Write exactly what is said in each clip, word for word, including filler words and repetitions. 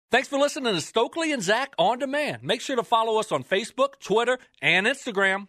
Thanks for listening to Stokely and Zach On Demand. Make sure to follow us on Facebook, Twitter, and Instagram.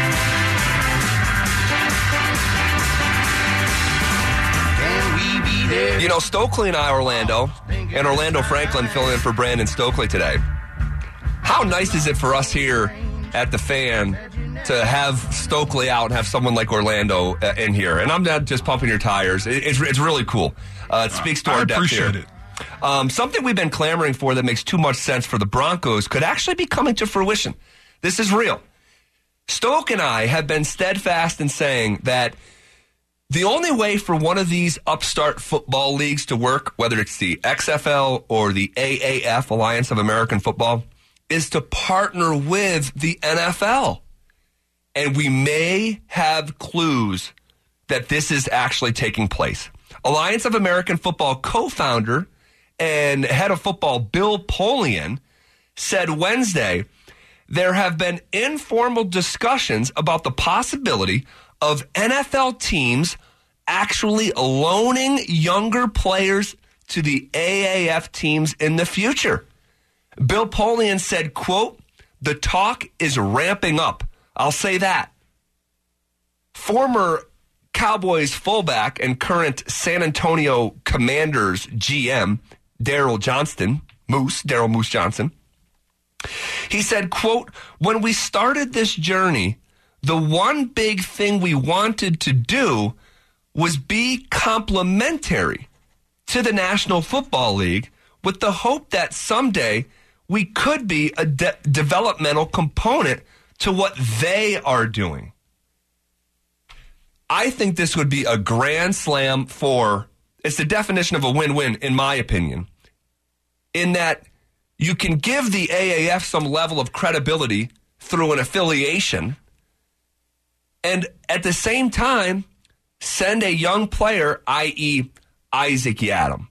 You know, Stokely and I, Orlando, and Orlando Franklin filling in for Brandon Stokely today. How nice is it for us here at the Fan to have Stokely out and have someone like Orlando uh, in here? And I'm not just pumping your tires. It, it's, it's really cool. Uh, it speaks to I our depth here. I appreciate it. Um, something we've been clamoring for that makes too much sense for the Broncos could actually be coming to fruition. This is real. Stoke and I have been steadfast in saying that the only way for one of these upstart football leagues to work, whether it's the X F L or the A A F, Alliance of American Football, is to partner with the N F L. And we may have clues that this is actually taking place. Alliance of American Football co-founder and head of football Bill Polian said Wednesday there have been informal discussions about the possibility of N F L teams actually loaning younger players to the A A F teams in the future. Bill Polian said, quote, "The talk is ramping up. I'll say that." Former Cowboys fullback and current San Antonio Commanders G M, Daryl Johnston, Moose, Daryl Moose Johnson, he said, quote, "When we started this journey, the one big thing we wanted to do was be complementary to the National Football League with the hope that someday we could be a de- developmental component to what they are doing." I think this would be a grand slam for, it's the definition of a win-win, in my opinion, in that you can give the A A F some level of credibility through an affiliation, and at the same time, send a young player, that is. Isaac Yiadom,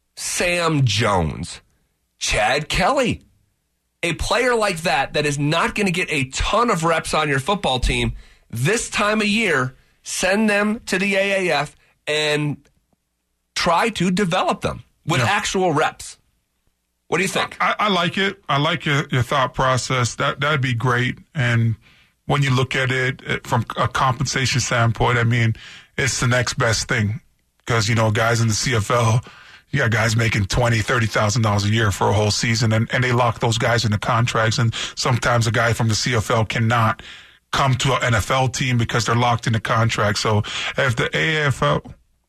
Sam Jones, Chad Kelly, a player like that that is not going to get a ton of reps on your football team this time of year. Send them to the A A F and try to develop them with yeah. actual reps. What do you think? I, I like it. I like your, your thought process. That, that'd be great. And when you look at it from a compensation standpoint, I mean, it's the next best thing. Because, you know, guys in the C F L, you got guys making twenty thousand dollars, thirty thousand dollars a year for a whole season, and, and they lock those guys into contracts. And sometimes a guy from the C F L cannot come to an N F L team because they're locked into contracts. So if the A F L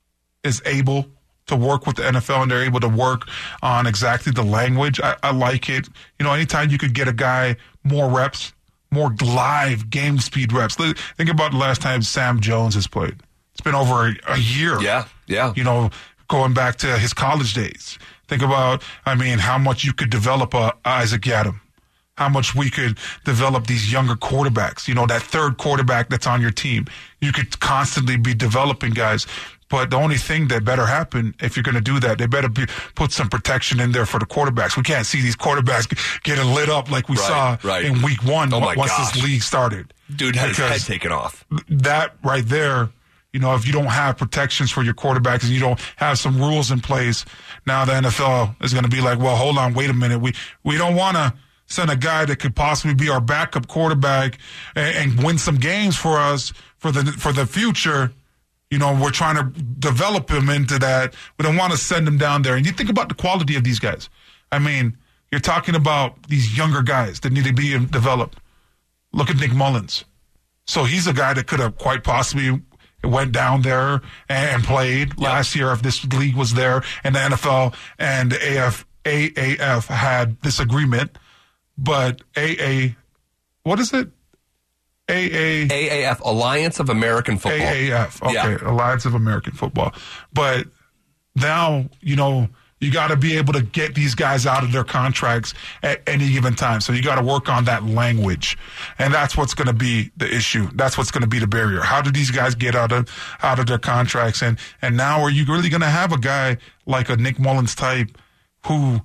is able to work with the N F L and they're able to work on exactly the language, I, I like it. You know, anytime you could get a guy more reps, more live game speed reps. Think about the last time Sam Jones has played. It's been over a, a year. Yeah, yeah. You know, going back to his college days. Think about, I mean, how much you could develop uh, Isaac Yiadom. How much we could develop these younger quarterbacks. You know, that third quarterback that's on your team. You could constantly be developing guys. But the only thing that better happen, if you're going to do that, they better be, put some protection in there for the quarterbacks. We can't see these quarterbacks getting lit up like we right, saw right. in week one oh once gosh. this league started. Dude had his head taken off. That right there, you know, if you don't have protections for your quarterbacks and you don't have some rules in place, now the N F L is going to be like, well, hold on, wait a minute. We, we don't want to send a guy that could possibly be our backup quarterback and, and win some games for us for the for the future. You know, we're trying to develop him into that. We don't want to send him down there. And you think about the quality of these guys. I mean, you're talking about these younger guys that need to be developed. Look at Nick Mullins. So he's a guy that could have quite possibly went down there and played yep. last year if this league was there and the N F L and the A F, A A F had this agreement. But A A, what is it? A A A A F, Alliance of American Football. A A F, okay, yeah. Alliance of American Football. But now, you know, you got to be able to get these guys out of their contracts at any given time. So you got to work on that language. And that's what's going to be the issue. That's what's going to be the barrier. How do these guys get out of out of their contracts? And, and now are you really going to have a guy like a Nick Mullins type who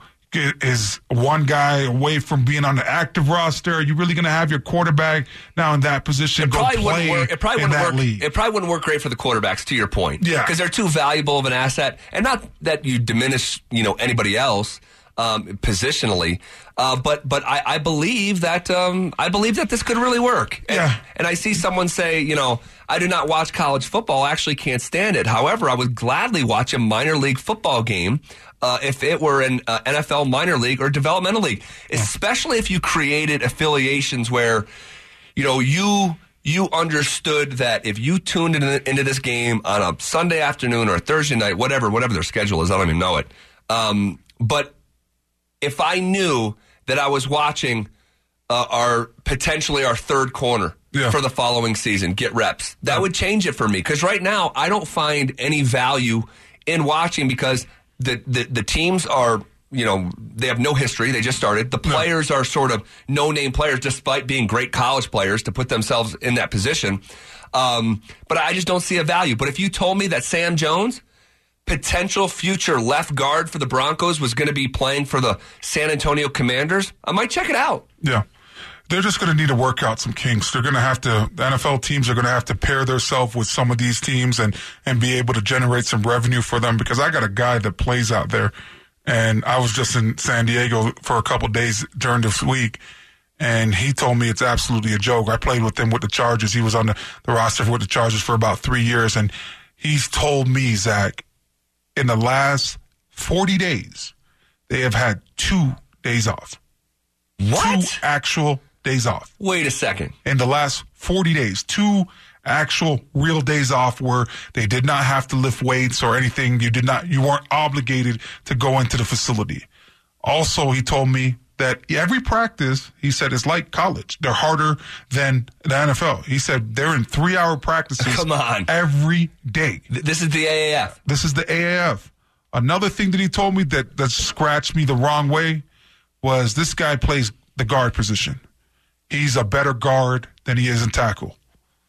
is one guy away from being on the active roster? Are you really going to have your quarterback now in that position it go probably play work. It probably in wouldn't that work. league? It probably wouldn't work great for the quarterbacks, to your point. Yeah. Because they're too valuable of an asset. And not that you diminish, you know, anybody else. um, positionally. Uh, but but I, I believe that um, I believe that this could really work. And, yeah. and I see someone say, you know, I do not watch college football. I actually can't stand it. However, I would gladly watch a minor league football game uh, if it were an uh, N F L minor league or developmental league, especially if you created affiliations where, you know, you you understood that if you tuned in, into this game on a Sunday afternoon or a Thursday night, whatever, whatever their schedule is, I don't even know it. Um, but if I knew that I was watching uh, our potentially our third corner yeah. for the following season, get reps, that yeah. would change it for me. Because right now, I don't find any value in watching because the, the, the teams are, you know, they have no history. They just started. The players no. are sort of no-name players despite being great college players to put themselves in that position. Um, but I just don't see a value. But if you told me that Sam Jones, potential future left guard for the Broncos, was going to be playing for the San Antonio Commanders, I might check it out. Yeah. They're just going to need to work out some kinks. They're going to have to, the N F L teams are going to have to pair themselves with some of these teams and, and be able to generate some revenue for them, because I got a guy that plays out there, and I was just in San Diego for a couple of days during this week, and he told me it's absolutely a joke. I played with him with the Chargers. He was on the, the roster with the Chargers for about three years, and he's told me, Zach, in the last forty days, they have had two days off. What? Two actual days off. Wait a second. In the last forty days, two actual real days off where they did not have to lift weights or anything. You did not, you weren't obligated to go into the facility. Also, he told me that every practice, he said, is like college. They're harder than the N F L. He said they're in three-hour practices Come on. every day. This is the A A F. This is the A A F. Another thing that he told me that, that scratched me the wrong way was this guy plays the guard position. He's a better guard than he is in tackle.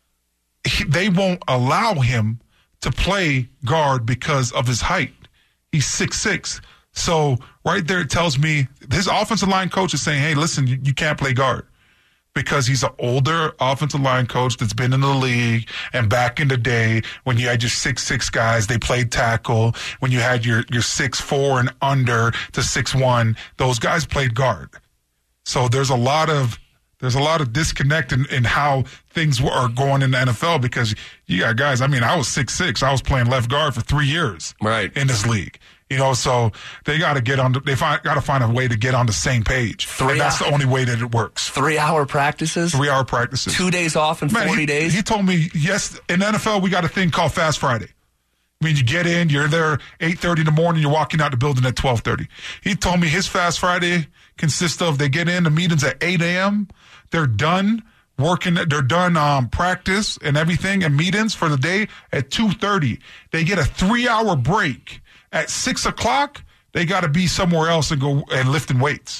He, they won't allow him to play guard because of his height. He's six six. So right there it tells me his offensive line coach is saying, hey, listen, you, you can't play guard, because he's an older offensive line coach that's been in the league. And back in the day when you had your six six guys, they played tackle. When you had your, your six four and under to six one, those guys played guard. So there's a lot of there's a lot of disconnect in, in how things are going in the N F L, because you got guys, I mean, I was six six. I was playing left guard for three years right. in this league. You know, so they got to get on. The, they find got to find a way to get on the same page. Three and that's hour, the only way that it works. Three-hour practices. Three-hour practices. Two days off in Man, forty he, days. He told me, yes, in the N F L we got a thing called Fast Friday. I mean, you get in, you're there eight thirty in the morning, you're walking out the building at twelve thirty. He told me his Fast Friday consists of they get in the meetings at eight a.m. They're done working. They're done um, practice and everything and meetings for the day at two thirty. They get a three-hour break at six o'clock. They got to be somewhere else and go and lifting weights.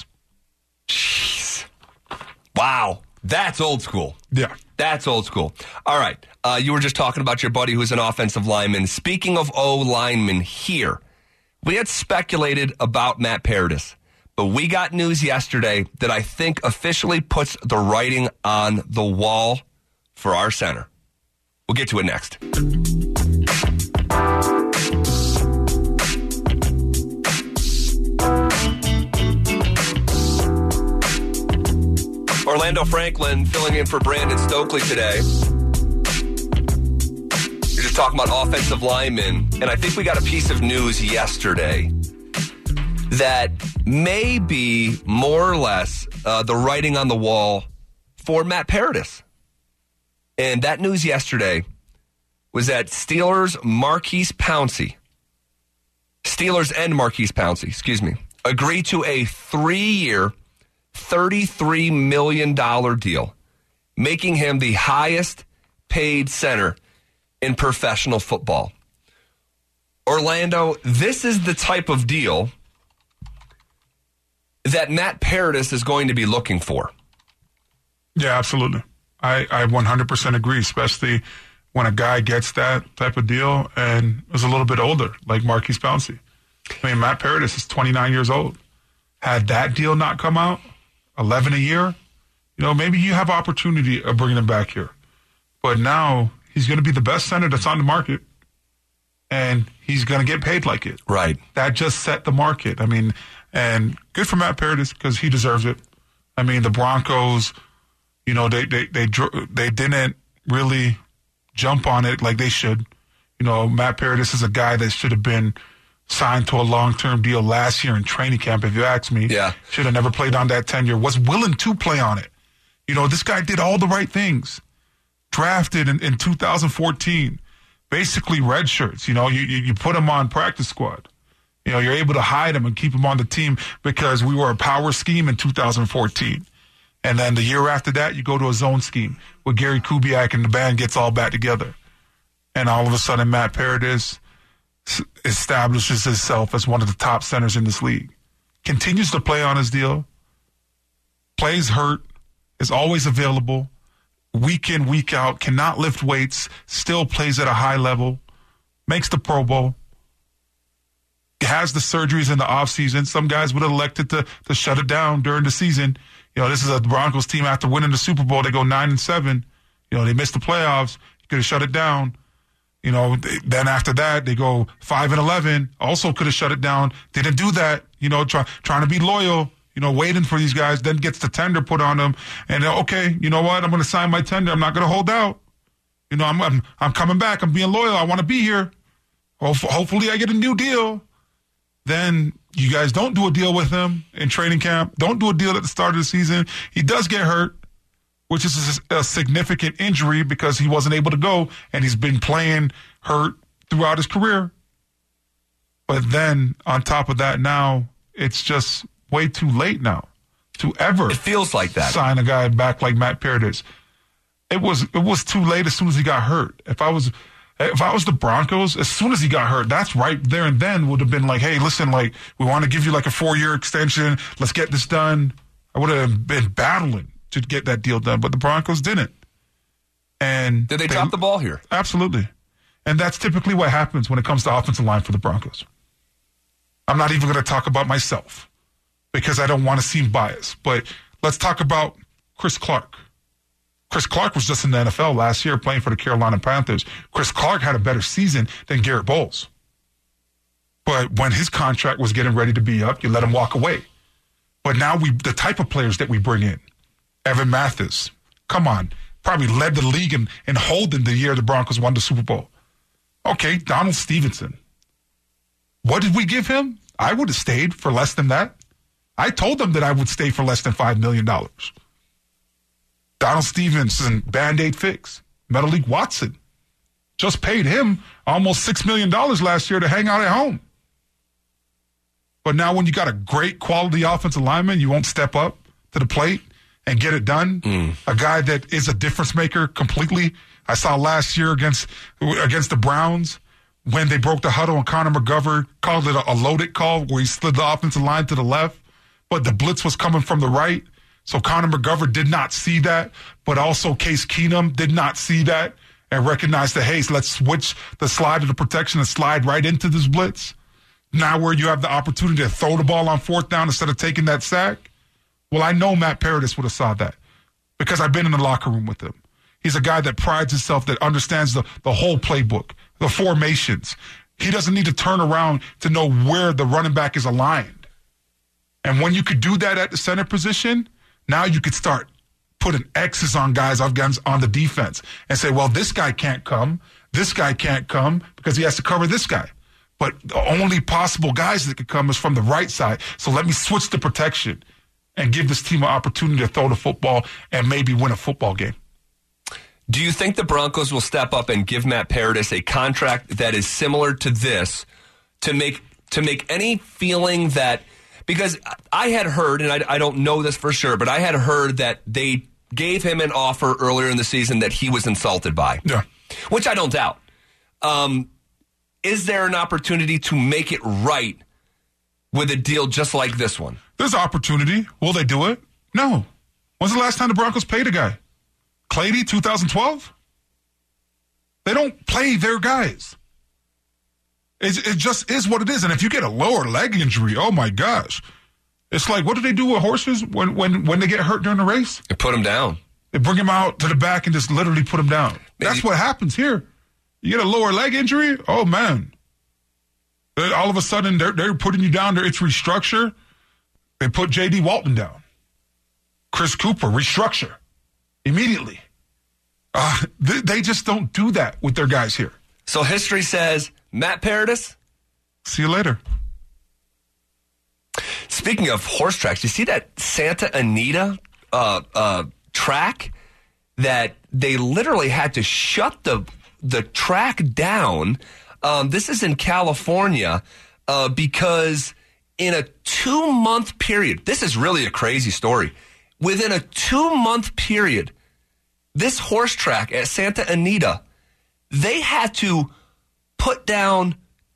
Jeez. Wow. That's old school. Yeah. That's old school. All right. Uh, you were just talking about your buddy who's an offensive lineman. Speaking of O linemen here, we had speculated about Matt Paradis, but we got news yesterday that I think officially puts the writing on the wall for our center. We'll get to it next. Orlando Franklin filling in for Brandon Stokely today. You're just talking about offensive linemen, and I think we got a piece of news yesterday that may be more or less uh, the writing on the wall for Matt Paradis. And that news yesterday was that Steelers Marquise Pouncey, Steelers and Marquise Pouncey, excuse me, agreed to a three-year, thirty-three million dollars deal, making him the highest paid center in professional football. Orlando, this is the type of deal that Matt Paradis is going to be looking for. Yeah, absolutely. I, I one hundred percent agree, especially when a guy gets that type of deal and is a little bit older, like Marquise Pouncey. I mean, Matt Paradis is twenty-nine years old. Had that deal not come out, eleven a year, you know, maybe you have opportunity of bringing him back here. But now he's going to be the best center that's on the market. and he's going to get paid like it. Right. That just set the market. I mean, and good for Matt Paradis because he deserves it. I mean, the Broncos, you know, they they they they didn't really jump on it like they should. You know, Matt Paradis is a guy that should have been signed to a long-term deal last year in training camp, if you ask me. Yeah. Should have never played on that tenure. Was willing to play on it. You know, this guy did all the right things. Drafted in, in two thousand fourteen. Basically red shirts. You know, you, you, you put him on practice squad. You know, you're able to hide him and keep him on the team because we were a power scheme in two thousand fourteen. And then the year after that, you go to a zone scheme where Gary Kubiak and the band gets all back together. And all of a sudden, Matt Paradis establishes himself as one of the top centers in this league. Continues to play on his deal. Plays hurt. Is always available. Week in, week out. Cannot lift weights. Still plays at a high level. Makes the Pro Bowl. Has the surgeries in the offseason. Some guys would have elected to, to shut it down during the season. You know, this is a Broncos team after winning the Super Bowl. They go nine and seven. You know, they missed the playoffs. You could have shut it down. You know, then after that, they go five and eleven. Also could have shut it down. Didn't do that. You know, try, trying to be loyal. You know, waiting for these guys. Then gets the tender put on them. And, okay, you know what? I'm going to sign my tender. I'm not going to hold out. You know, I'm, I'm I'm coming back. I'm being loyal. I want to be here. Hopefully I get a new deal. Then you guys don't do a deal with him in training camp. Don't do a deal at the start of the season. He does get hurt, which is a significant injury because he wasn't able to go, and he's been playing hurt throughout his career. But then on top of that, now it's just way too late now to ever it feels like that. sign a guy back like Matt Paradis. It was it was too late as soon as he got hurt. If I was if I was the Broncos, as soon as he got hurt, that's right there and then would have been like, hey, listen, like we want to give you like a four-year extension. Let's get this done. I would have been battling to get that deal done, but the Broncos didn't. And did they, they drop the ball here? Absolutely. And that's typically what happens when it comes to offensive line for the Broncos. I'm not even going to talk about myself because I don't want to seem biased. But let's talk about Chris Clark. Chris Clark was just in the N F L last year playing for the Carolina Panthers. Chris Clark had a better season than Garrett Bowles. But when his contract was getting ready to be up, you let him walk away. But now we, the type of players that we bring in, Evan Mathis, come on, probably led the league in, in holding the year the Broncos won the Super Bowl. Okay, Donald Stevenson. What did we give him? I would have stayed for less than that. I told them that I would stay for less than five million dollars. Donald Stevenson, Band-Aid fix. Metallique Watson. Just paid him almost six million dollars last year to hang out at home. But now when you got a great quality offensive lineman, you won't step up to the plate and get it done. Mm. A guy that is a difference maker completely. I saw last year against against the Browns when they broke the huddle and Connor McGovern called it a, a loaded call where he slid the offensive line to the left, but the blitz was coming from the right. So Connor McGovern did not see that, but also Case Keenum did not see that and recognized that, hey, let's switch the slide to the protection and slide right into this blitz. Now where you have the opportunity to throw the ball on fourth down instead of taking that sack. Well, I know Matt Paradis would have saw that because I've been in the locker room with him. He's a guy that prides himself, that understands the, the whole playbook, the formations. He doesn't need to turn around to know where the running back is aligned. And when you could do that at the center position, now you could start putting X's on guys on the defense and say, well, this guy can't come. This guy can't come because he has to cover this guy. But the only possible guys that could come is from the right side. So let me switch the protection and give this team an opportunity to throw the football and maybe win a football game. Do you think the Broncos will step up and give Matt Paradis a contract that is similar to this to make to make any feeling that, because I had heard, and I, I don't know this for sure, but I had heard that they gave him an offer earlier in the season that he was insulted by. Yeah. Which I don't doubt. Um, is there an opportunity to make it right with a deal just like this one? There's opportunity. Will they do it? No. When's the last time the Broncos paid a guy? Clady, two thousand twelve? They don't play their guys. It's, it just is what it is. And if you get a lower leg injury, oh my gosh. It's like, what do they do with horses when, when, when they get hurt during the race? They put them down. They bring him out to the back and just literally put him down. Maybe. That's what happens here. You get a lower leg injury, oh man. All of a sudden, they're, they're putting you down there. It's restructure. They put J D Walton down. Chris Cooper, restructure immediately. Uh, they, they just don't do that with their guys here. So history says, Matt Paradis, see you later. Speaking of horse tracks, you see that Santa Anita uh, uh, track that they literally had to shut the the track down. Um, this is in California uh, because in a two-month period, this is really a crazy story. Within a two-month period, this horse track at Santa Anita, they had to put down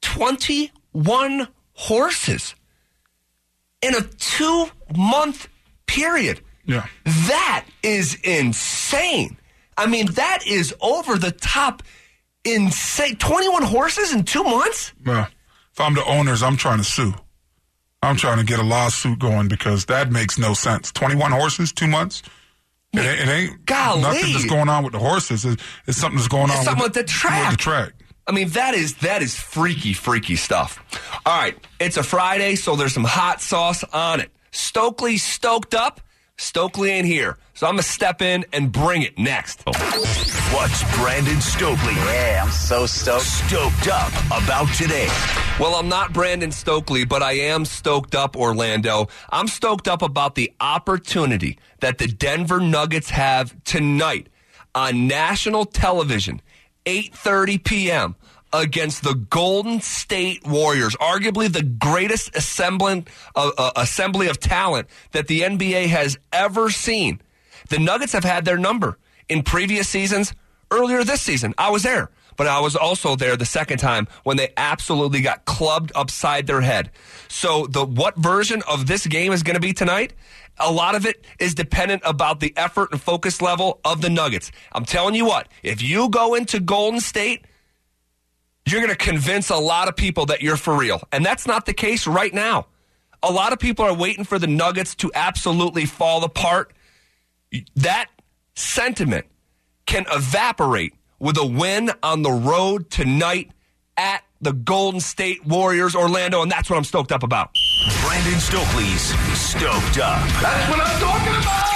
twenty-one horses in a two-month period. Yeah. That is insane. I mean, that is over the top insane. twenty-one horses in two months? Well, if I'm the owners, I'm trying to sue. I'm trying to get a lawsuit going because that makes no sense. twenty-one horses, two months? It ain't, it ain't Golly. nothing that's going on with the horses. It's, it's something that's going It's on something with, with the track. With the track. I mean, that is that is freaky, freaky stuff. All right, it's a Friday, so there's some hot sauce on it. Stokely stoked up. Stokely ain't here, so I'm going to step in and bring it next. What's Brandon Stokely? Yeah, I'm so stoked. Stoked up about today. Well, I'm not Brandon Stokely, but I am stoked up, Orlando. I'm stoked up about the opportunity that the Denver Nuggets have tonight on national television, eight thirty p.m., against the Golden State Warriors, arguably the greatest assembly, uh, uh, assembly of talent that the N B A has ever seen. The Nuggets have had their number in previous seasons. Earlier this season, I was there, but I was also there the second time when they absolutely got clubbed upside their head. So the what version of this game is going to be tonight? A lot of it is dependent about the effort and focus level of the Nuggets. I'm telling you what, if you go into Golden State, you're going to convince a lot of people that you're for real. And that's not the case right now. A lot of people are waiting for the Nuggets to absolutely fall apart. That sentiment can evaporate with a win on the road tonight at the Golden State Warriors, Orlando, and that's what I'm stoked up about. Brandon Stokely's Stoked Up. That's what I'm talking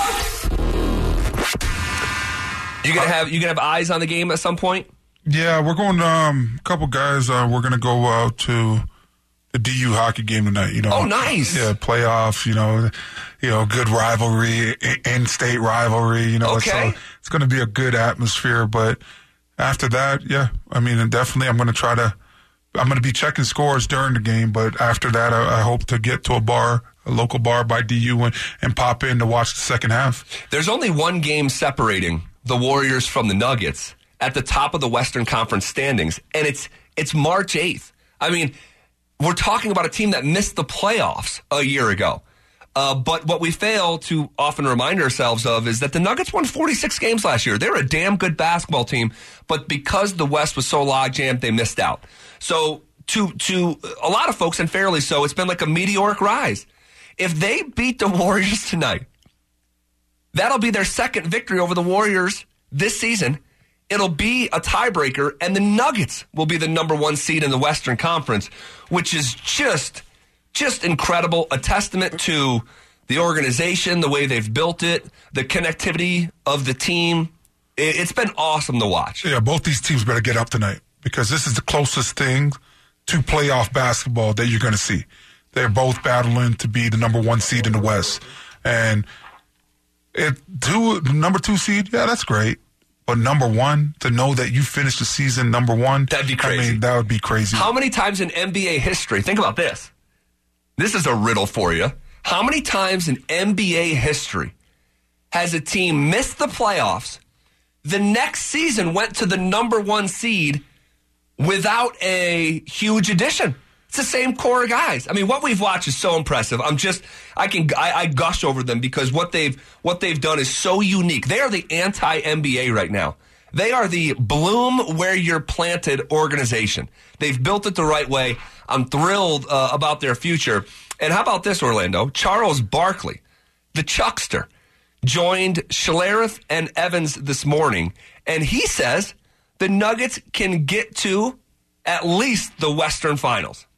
about. You gonna have you gonna have eyes on the game at some point? Yeah, we're going. Um, a couple guys. Uh, we're going to go out to the D U hockey game tonight. You know. Oh, nice. Yeah, playoffs. You know, you know, good rivalry, in-state rivalry. You know, okay. So it's going to be a good atmosphere. But after that, yeah, I mean, and definitely, I'm going to try to. I'm going to be checking scores during the game. But after that, I, I hope to get to a bar, a local bar by D U, and, and pop in to watch the second half. There's only one game separating the Warriors from the Nuggets at the top of the Western Conference standings, and it's it's March eighth. I mean, we're talking about a team that missed the playoffs a year ago. Uh, but what we fail to often remind ourselves of is that the Nuggets won forty-six games last year. They're a damn good basketball team, but because the West was so logjammed, they missed out. So to to a lot of folks, and fairly so, it's been like a meteoric rise. If they beat the Warriors tonight, that'll be their second victory over the Warriors this season. It'll be a tiebreaker, and the Nuggets will be the number one seed in the Western Conference, which is just, just incredible. A testament to the organization, the way they've built it, the connectivity of the team. It's been awesome to watch. Yeah, both these teams better get up tonight because this is the closest thing to playoff basketball that you're going to see. They're both battling to be the number one seed in the West. And it, two, number two seed, yeah, that's great. But number one, to know that you finished the season number one. That'd be crazy. I mean, that would be crazy. How many times in N B A history, think about this. This is a riddle for you. How many times in N B A history has a team missed the playoffs, the next season went to the number one seed without a huge addition? It's the same core of guys. I mean, what we've watched is so impressive. I'm just, I can, I, I gush over them because what they've, what they've done is so unique. They are the anti-N B A right now. They are the bloom where you're planted organization. They've built it the right way. I'm thrilled uh, about their future. And how about this, Orlando? Charles Barkley, the Chuckster, joined Schlereth and Evans this morning, and he says the Nuggets can get to at least the Western Finals.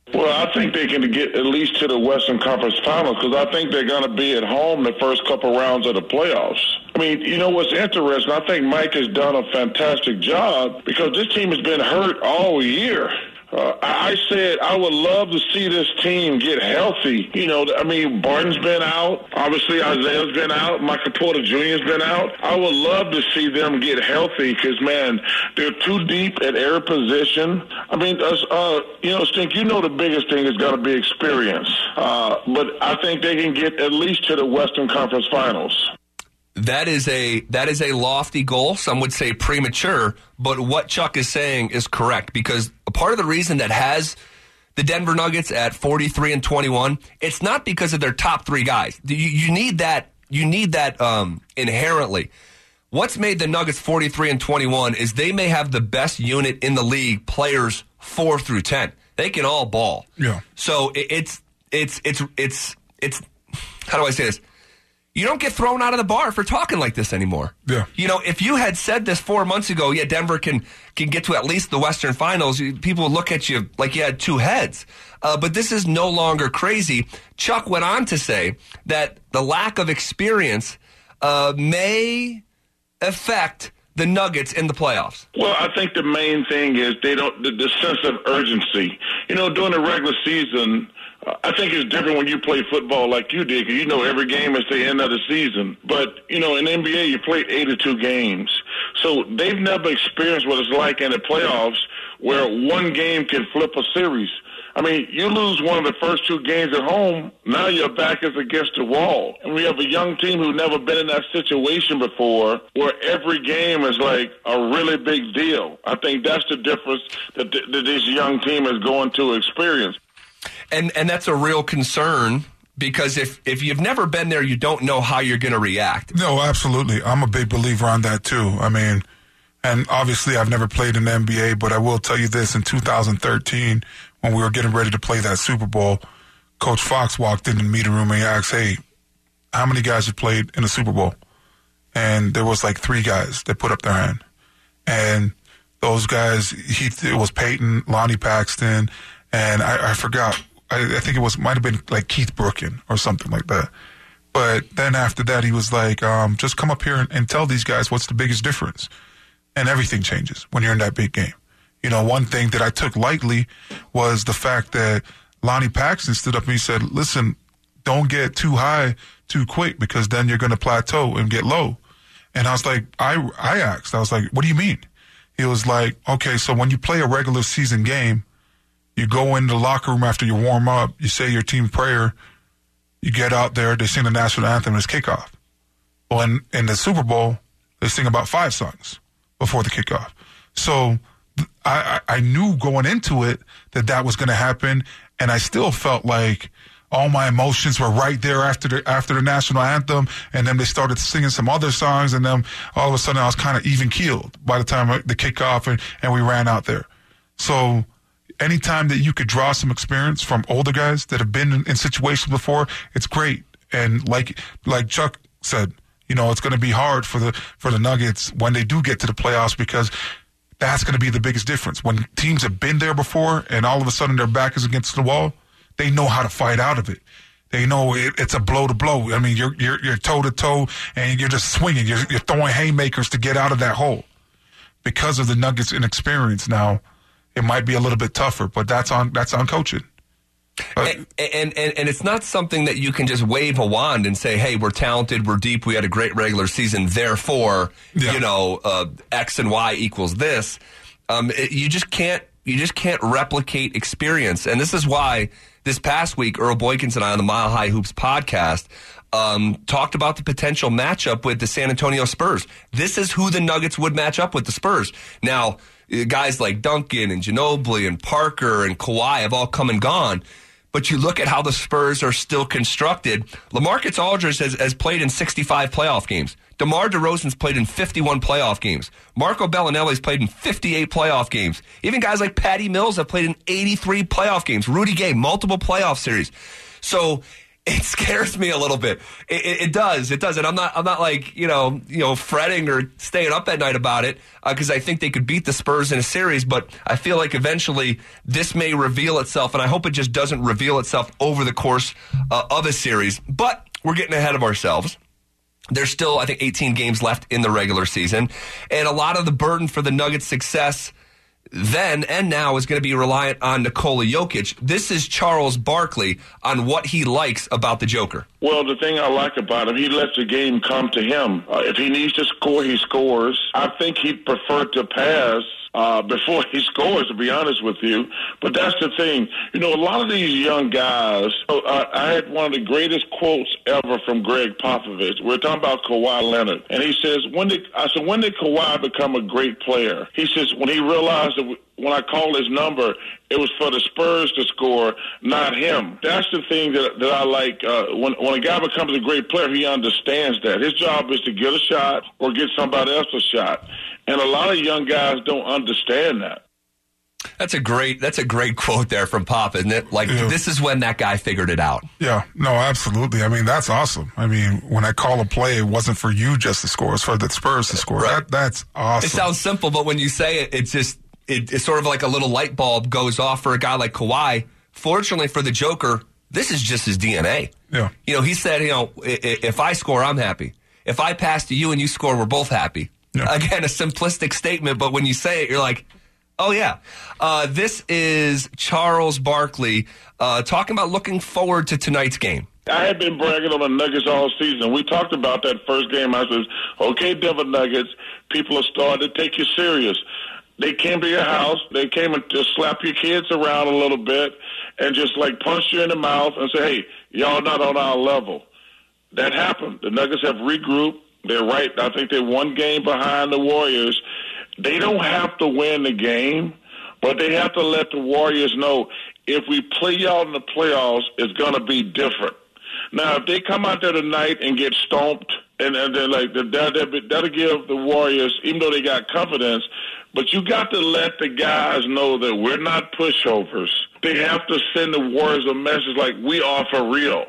Well, I think they can get at least to the Western Conference Finals because I think they're going to be at home the first couple rounds of the playoffs. I mean, you know what's interesting? I think Mike has done a fantastic job because this team has been hurt all year. Uh, I said I would love to see this team get healthy. You know, I mean, Barton's been out. Obviously, Isaiah's been out. Michael Porter Junior's been out. I would love to see them get healthy because, man, they're too deep at every position. I mean, uh, uh, you know, Stink, you know the biggest thing is going to be experience. Uh, but I think they can get at least to the Western Conference Finals. That is a that is a lofty goal. Some would say premature, but what Chuck is saying is correct because a part of the reason that has the Denver Nuggets at forty-three and twenty-one, it's not because of their top three guys. You, you need that. You need that um, inherently. What's made the Nuggets forty-three and twenty-one is they may have the best unit in the league, players four through ten. They can all ball. Yeah. So it, it's it's it's it's it's how do I say this? You don't get thrown out of the bar for talking like this anymore. Yeah. You know, if you had said this four months ago, yeah, Denver can can get to at least the Western Finals, people would look at you like you had two heads. Uh, but this is no longer crazy. Chuck went on to say that the lack of experience uh, may affect the Nuggets in the playoffs. Well, I think the main thing is they don't the, the sense of urgency. You know, during the regular season, I think it's different when you play football like you did, because you know every game is the end of the season. But, you know, in the N B A, you play eighty-two games. So they've never experienced what it's like in the playoffs where one game can flip a series. I mean, you lose one of the first two games at home, now your back is against the wall. And we have a young team who's never been in that situation before where every game is like a really big deal. I think that's the difference that, th- that this young team is going to experience. And and that's a real concern because if, if you've never been there, you don't know how you're going to react. No, absolutely. I'm a big believer on that, too. I mean, and obviously I've never played in the N B A, but I will tell you this. In two thousand thirteen, when we were getting ready to play that Super Bowl, Coach Fox walked in the meeting room and he asked, hey, how many guys have played in the Super Bowl? And there was like three guys that put up their hand. And those guys, he it was Peyton, Lonnie Paxton, and I, I forgot. I, I think it was might have been like Keith Brookin or something like that. But then after that, he was like, um, just come up here and, and tell these guys what's the biggest difference. And everything changes when you're in that big game. You know, one thing that I took lightly was the fact that Lonnie Paxton stood up and he said, listen, don't get too high too quick because then you're going to plateau and get low. And I was like, I, I asked, I was like, what do you mean? He was like, okay, so when you play a regular season game, you go in the locker room after you warm up, you say your team prayer, you get out there, they sing the national anthem, and it's kickoff. Well, in, in the Super Bowl, they sing about five songs before the kickoff. So I, I knew going into it that that was going to happen, and I still felt like all my emotions were right there after the after the national anthem, and then they started singing some other songs, and then all of a sudden I was kind of even-keeled by the time the kickoff, and, and we ran out there. So anytime that you could draw some experience from older guys that have been in, in situations before, it's great. And like like Chuck said, you know, it's going to be hard for the for the Nuggets when they do get to the playoffs because that's going to be the biggest difference. When teams have been there before and all of a sudden their back is against the wall, they know how to fight out of it. They know it, it's a blow to blow. I mean, you're you're you're toe to toe and you're just swinging. You're, you're throwing haymakers to get out of that hole. Because of the Nuggets' inexperience now, it might be a little bit tougher, but that's on that's on coaching. And, and, and, and it's not something that you can just wave a wand and say, hey, we're talented, we're deep, we had a great regular season, therefore, yeah. you know, uh, X and Y equals this. Um, it, you just can't you just can't replicate experience. And this is why this past week, Earl Boykins and I on the Mile High Hoops podcast um, talked about the potential matchup with the San Antonio Spurs. This is who the Nuggets would match up with, the Spurs. Now, guys like Duncan and Ginobili and Parker and Kawhi have all come and gone. But you look at how the Spurs are still constructed. LaMarcus Aldridge has, has played in sixty-five playoff games. DeMar DeRozan's played in fifty-one playoff games. Marco Bellinelli's played in fifty-eight playoff games. Even guys like Patty Mills have played in eighty-three playoff games. Rudy Gay, multiple playoff series. So it scares me a little bit. It, it, it does. It does. And I'm not, I'm not like, you know, you know, fretting or staying up at night about it because uh, I think they could beat the Spurs in a series. But I feel like eventually this may reveal itself, and I hope it just doesn't reveal itself over the course uh, of a series. But we're getting ahead of ourselves. There's still, I think, eighteen games left in the regular season. And a lot of the burden for the Nuggets' success then and now is going to be reliant on Nikola Jokic. This is Charles Barkley on what he likes about the Joker. Well, the thing I like about him, he lets the game come to him. Uh, if he needs to score, he scores. I think he'd prefer to pass uh, before he scores, to be honest with you. But that's the thing. You know, a lot of these young guys, uh, I had one of the greatest quotes ever from Greg Popovich. We're talking about Kawhi Leonard. And he says, when did, I said, when did Kawhi become a great player? He says, when he realized that when I called his number, it was for the Spurs to score, not him. That's the thing that, that I like. Uh, when, when a guy becomes a great player, he understands that. His job is to get a shot or get somebody else a shot. And a lot of young guys don't understand that. That's a great that's a great quote there from Pop, isn't it? Like, yeah. This is when that guy figured it out. Yeah, no, absolutely. I mean, that's awesome. I mean, when I call a play, it wasn't for you just to score. It's for the Spurs to score. Right. That, that's awesome. It sounds simple, but when you say it, it's just it, it's sort of like a little light bulb goes off for a guy like Kawhi. Fortunately for the Joker, this is just his D N A. Yeah. You know, he said, you know, if I score, I'm happy. If I pass to you and you score, we're both happy. Yeah. Again, a simplistic statement, but when you say it, you're like, oh, yeah. Uh, this is Charles Barkley uh, talking about looking forward to tonight's game. I had been bragging on the Nuggets all season. We talked about that first game. I said, okay, Denver Nuggets, people are starting to take you serious. They came to your house. They came and just slap your kids around a little bit and just, like, punch you in the mouth and say, hey, y'all not on our level. That happened. The Nuggets have regrouped. They're right. I think they're one game behind the Warriors. They don't have to win the game, but they have to let the Warriors know if we play y'all in the playoffs, it's going to be different. Now, if they come out there tonight and get stomped, and, and they're like, that'll, that'll give the Warriors, even though they got confidence, but you got to let the guys know that we're not pushovers. They have to send the Warriors a message like, we are for real.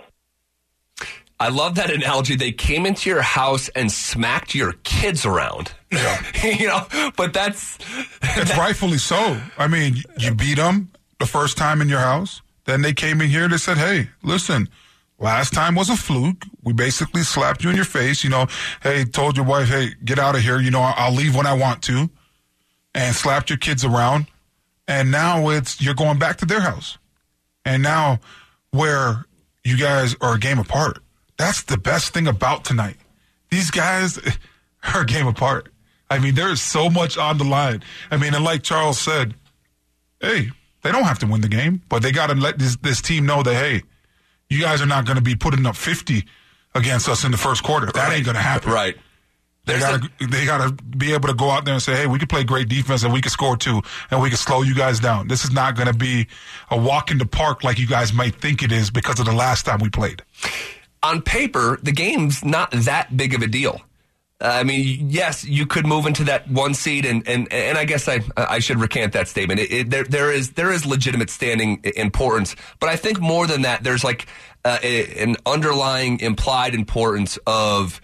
I love that analogy. They came into your house and smacked your kids around. Yeah. you know, but that's... It's rightfully so. I mean, you beat them the first time in your house. Then they came in here and they said, hey, listen, last time was a fluke. We basically slapped you in your face. You know, hey, told your wife, hey, get out of here. You know, I'll leave when I want to. And slapped your kids around. And now it's you're going back to their house. And now where you guys are a game apart. That's the best thing about tonight. These guys are a game apart. I mean, there is so much on the line. I mean, and like Charles said, hey, they don't have to win the game, but they got to let this, this team know that, hey, you guys are not going to be putting up fifty against us in the first quarter. That right. ain't going to happen. Right. They got to they got to be able to go out there and say, hey, we can play great defense and we can score too, and we can slow you guys down. This is not going to be a walk in the park like you guys might think it is because of the last time we played. On paper, the game's not that big of a deal. Uh, I mean, yes, you could move into that one seed, and and, and I guess I I should recant that statement. It, it, there there is there is legitimate standing importance, but I think more than that, there's like uh, a, an underlying implied importance of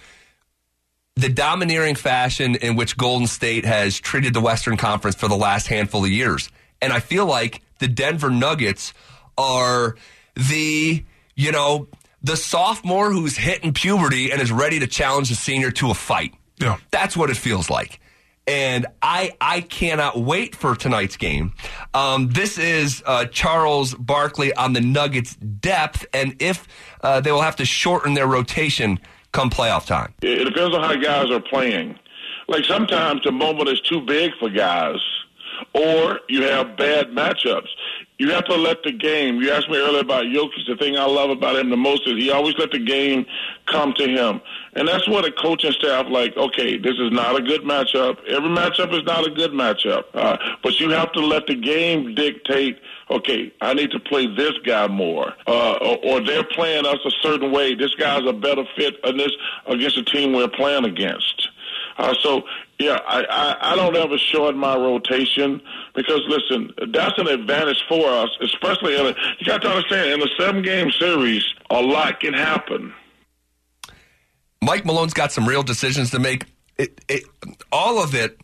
the domineering fashion in which Golden State has treated the Western Conference for the last handful of years, and I feel like the Denver Nuggets are the you know. the sophomore who's hitting puberty and is ready to challenge the senior to a fight. Yeah. That's what it feels like. And I I cannot wait for tonight's game. Um, this is uh, Charles Barkley on the Nuggets' depth, and if uh, they will have to shorten their rotation come playoff time. It depends on how guys are playing. Like sometimes the moment is too big for guys, or you have bad matchups. You have to let the game. You asked me earlier about Jokic. The thing I love about him the most is he always let the game come to him. And that's what a coaching staff like, okay, this is not a good matchup. Every matchup is not a good matchup. Uh, but you have to let the game dictate, okay, I need to play this guy more. Uh, or, or they're playing us a certain way. This guy's a better fit in this, against the team we're playing against. Uh, so, yeah, I, I, I don't ever shorten my rotation because, listen, that's an advantage for us, especially in a, you got to understand, in a seven-game series, a lot can happen. Mike Malone's got some real decisions to make. It, it, all of it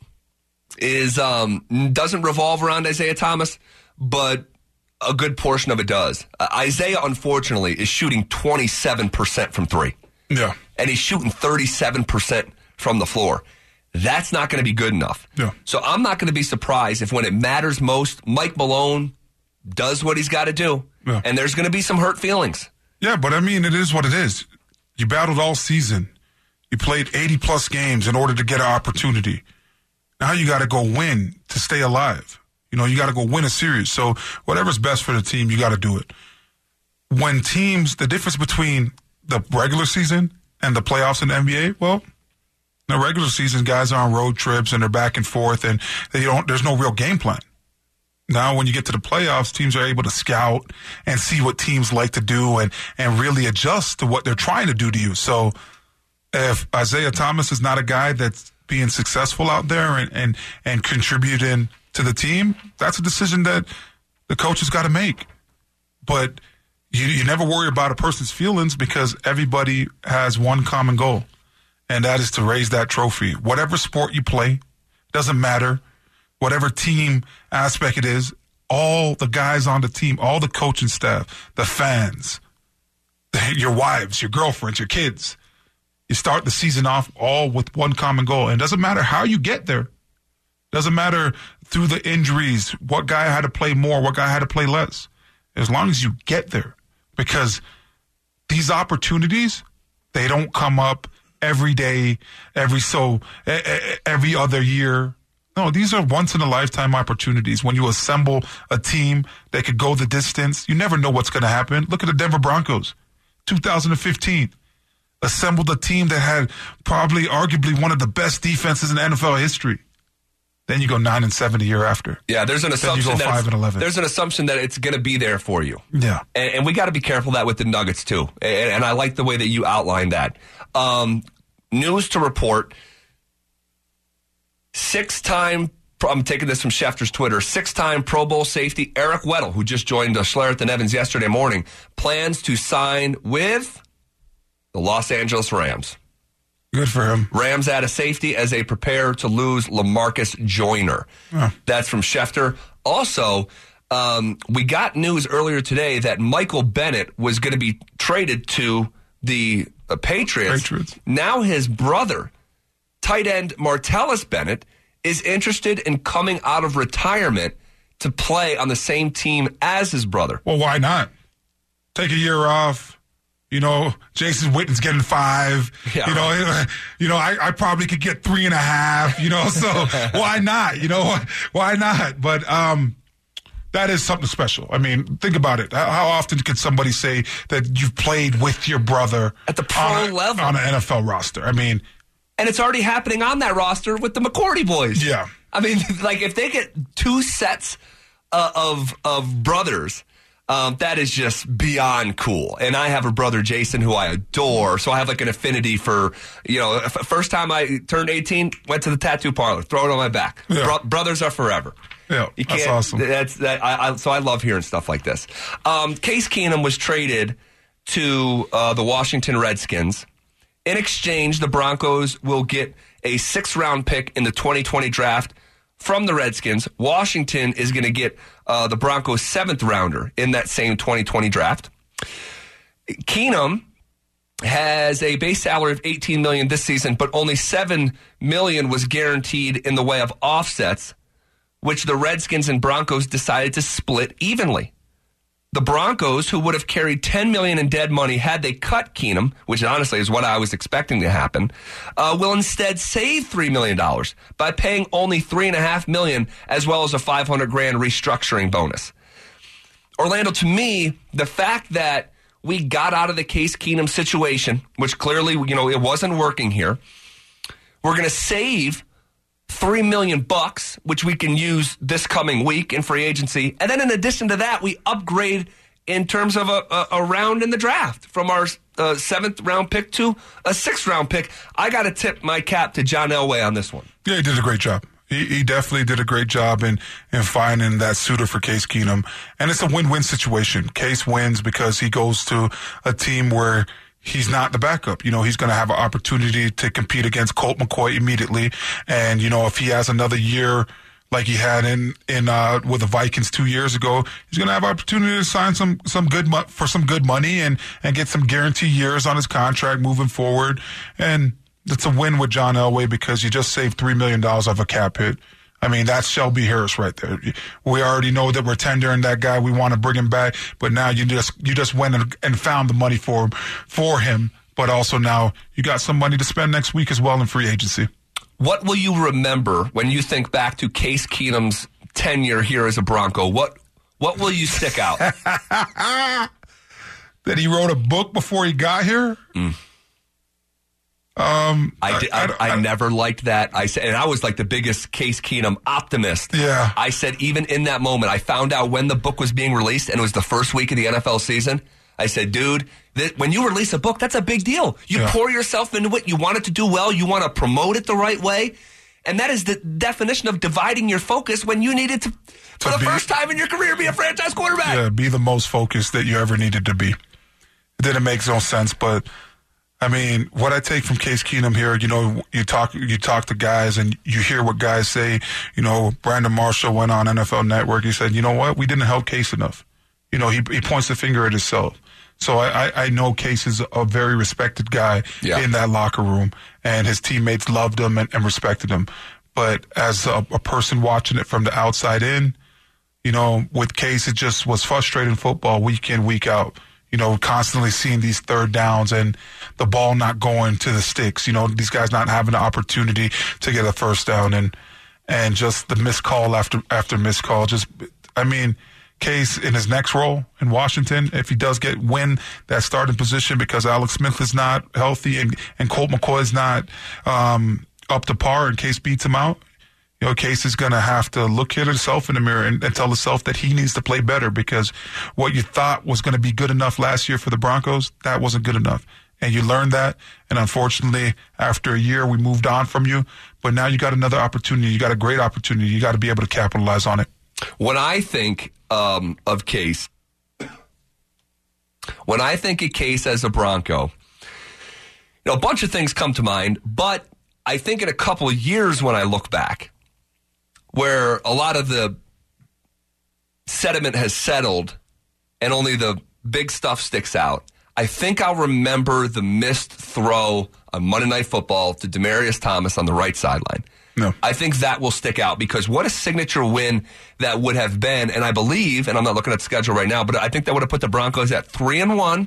is um, doesn't revolve around Isaiah Thomas, but a good portion of it does. Uh, Isaiah, unfortunately, is shooting twenty-seven percent from three. Yeah. And he's shooting thirty-seven percent from the floor. That's not going to be good enough. Yeah. So I'm not going to be surprised if when it matters most, Mike Malone does what he's got to do. Yeah. And there's going to be some hurt feelings. Yeah, but I mean, it is what it is. You battled all season. You played eighty-plus games in order to get an opportunity. Now you got to go win to stay alive. You know, you got to go win a series. So whatever's best for the team, you got to do it. When teams, the difference between the regular season and the playoffs in the N B A, well, in the regular season, guys are on road trips and they're back and forth, and they don't. There's no real game plan. Now, when you get to the playoffs, teams are able to scout and see what teams like to do and, and really adjust to what they're trying to do to you. So if Isaiah Thomas is not a guy that's being successful out there and, and, and contributing to the team, that's a decision that the coach has got to make. But you, you never worry about a person's feelings because everybody has one common goal, and that is to raise that trophy. Whatever sport you play, doesn't matter. Whatever team aspect it is, all the guys on the team, all the coaching staff, the fans, your wives, your girlfriends, your kids, you start the season off all with one common goal. And it doesn't matter how you get there. Doesn't matter through the injuries, what guy had to play more, what guy had to play less. As long as you get there. Because these opportunities, they don't come up every day, every so, every other year. No, these are once-in-a-lifetime opportunities. When you assemble a team that could go the distance, you never know what's going to happen. Look at the Denver Broncos, two thousand fifteen. Assembled a team that had probably arguably one of the best defenses in N F L history. Then you go nine and seven a year after. Yeah, there's an assumption then you go that five and eleven. There's an assumption that it's going to be there for you. Yeah, and, and we got to be careful that with the Nuggets too. And, and I like the way that you outlined that. Um, news to report: six-time. I'm taking this from Schefter's Twitter. Six-time Pro Bowl safety Eric Weddle, who just joined uh, Schlereth and Evans yesterday morning, plans to sign with the Los Angeles Rams. Good for him. Rams add a safety as they prepare to lose LaMarcus Joyner. Oh. That's from Schefter. Also, um, we got news earlier today that Michael Bennett was going to be traded to the uh, Patriots. Patriots. Now his brother, tight end Martellus Bennett, is interested in coming out of retirement to play on the same team as his brother. Well, why not? Take a year off. You know, Jason Witten's getting five. Yeah. You know, you know, I, I probably could get three and a half. You know, so why not? You know, why not? But um, that is something special. I mean, think about it. How, how often can somebody say that you've played with your brother at the pro on a, level on an N F L roster? I mean, and it's already happening on that roster with the McCourty boys. Yeah, I mean, like if they get two sets uh, of of brothers. Um, that is just beyond cool. And I have a brother, Jason, who I adore. So I have like an affinity for, you know, f- first time I turned eighteen, went to the tattoo parlor, throw it on my back. Yeah. Bro- brothers are forever. Yeah, you that's can't, awesome. That's that. I, I, so I love hearing stuff like this. Um, Case Keenum was traded to uh, the Washington Redskins. In exchange, the Broncos will get a sixth-round pick in the twenty twenty draft from the Redskins. Washington is going to get uh, the Broncos' seventh rounder in that same twenty twenty draft. Keenum has a base salary of eighteen million dollars this season, but only seven million dollars was guaranteed in the way of offsets, which the Redskins and Broncos decided to split evenly. The Broncos, who would have carried ten million dollars in dead money had they cut Keenum, which honestly is what I was expecting to happen, uh, will instead save three million dollars by paying only three point five million dollars as well as a five hundred grand restructuring bonus. Orlando, to me, the fact that we got out of the Case Keenum situation, which clearly, you know, it wasn't working here, we're going to save Three million bucks, which we can use this coming week in free agency. And then in addition to that, we upgrade in terms of a, a, a round in the draft from our uh, seventh round pick to a sixth round pick. I got to tip my cap to John Elway on this one. Yeah, he did a great job. He, he definitely did a great job in, in finding that suitor for Case Keenum. And it's a win-win situation. Case wins because he goes to a team where he's not the backup. You know, he's going to have an opportunity to compete against Colt McCoy immediately. And, you know, if he has another year like he had in in uh, with the Vikings two years ago, he's going to have opportunity to sign some some good mo- for some good money and and get some guarantee years on his contract moving forward. And it's a win with John Elway because you just saved three million dollars off a cap hit. I mean, that's Shelby Harris right there. We already know that we're tendering that guy. We want to bring him back, but now you just you just went and, and found the money for him, for him. But also now you got some money to spend next week as well in free agency. What will you remember when you think back to Case Keenum's tenure here as a Bronco? What what will you stick out? That he wrote a book before he got here? Mm. Um, I, did, I, I, I, I never liked that. I said, and I was like the biggest Case Keenum optimist. Yeah. I said, even in that moment, I found out when the book was being released, and it was the first week of the N F L season. I said, dude, th- when you release a book, that's a big deal. You yeah. pour yourself into it. You want it to do well. You want to promote it the right way. And that is the definition of dividing your focus when you needed to, for to the be, first time in your career, be a franchise quarterback. Yeah, be the most focused that you ever needed to be. It didn't make no sense, but I mean, what I take from Case Keenum here, you know, you talk you talk to guys and you hear what guys say. You know, Brandon Marshall went on N F L Network. He said, you know what, we didn't help Case enough. You know, he he points the finger at himself. So I, I, I know Case is a very respected guy yeah. in that locker room, and his teammates loved him and, and respected him. But as a, a person watching it from the outside in, you know, with Case, it just was frustrating football week in, week out. You know, constantly seeing these third downs and the ball not going to the sticks. You know, these guys not having the opportunity to get a first down, and and just the missed call after after missed call. Just, I mean, Case in his next role in Washington, if he does get win that starting position because Alex Smith is not healthy and and Colt McCoy is not um, up to par, and Case beats him out. You know, Case is going to have to look at himself in the mirror and, and tell himself that he needs to play better, because what you thought was going to be good enough last year for the Broncos, that wasn't good enough. And you learned that. And unfortunately, after a year, we moved on from you. But now you got another opportunity. You got a great opportunity. You got to be able to capitalize on it. When I think um, of Case, when I think of Case as a Bronco, you know, a bunch of things come to mind. But I think in a couple of years when I look back, where a lot of the sediment has settled and only the big stuff sticks out, I think I'll remember the missed throw on Monday Night Football to Demaryius Thomas on the right sideline. No. I think that will stick out, because what a signature win that would have been. And I believe, and I'm not looking at the schedule right now, but I think that would have put the Broncos at three and one.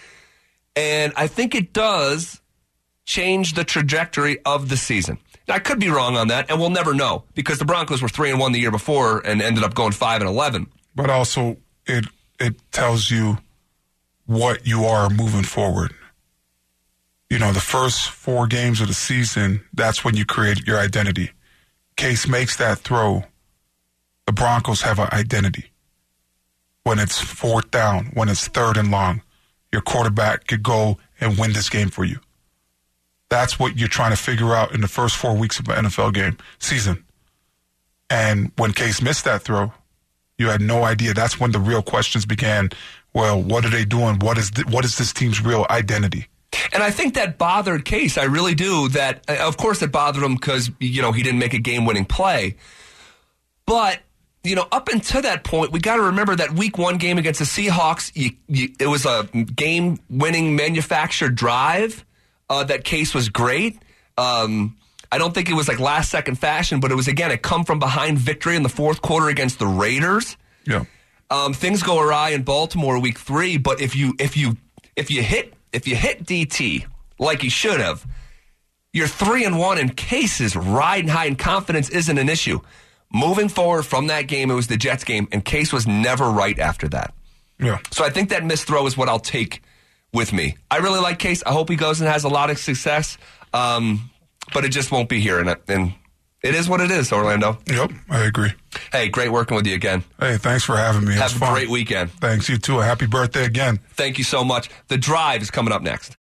And I think it does change the trajectory of the season. I could be wrong on that, and we'll never know, because the Broncos were three and one the year before and ended up going five and eleven. But also, it it tells you what you are moving forward. You know, the first four games of the season, that's when you create your identity. Case makes that throw. The Broncos have an identity. When it's fourth down, when it's third and long, your quarterback could go and win this game for you. That's what you're trying to figure out in the first four weeks of an N F L game season. And when Case missed that throw, you had no idea. That's when the real questions began. Well, what are they doing? What is th- what is this team's real identity? And I think that bothered Case. I really do. That, of course, it bothered him because, you know, he didn't make a game-winning play. But, you know, up until that point, we got to remember that week one game against the Seahawks, you, you, it was a game-winning manufactured drive. Uh, that Case was great. Um, I don't think it was like last-second fashion, but it was, again, a come-from-behind victory in the fourth quarter against the Raiders. Yeah. Um, things go awry in Baltimore week three, but if you if you if you hit if you hit D T like you should have, you're three and one, and Case is riding high, and confidence isn't an issue. Moving forward from that game, it was the Jets game, and Case was never right after that. Yeah. So I think that missed throw is what I'll take with me. I really like Case. I hope he goes and has a lot of success, um, but it just won't be here in, in It is what it is, Orlando. Yep, I agree. Hey, great working with you again. Hey, thanks for having me. It Have was a fun. great weekend. Thanks, you too. A happy birthday again. Thank you so much. The Drive is coming up next.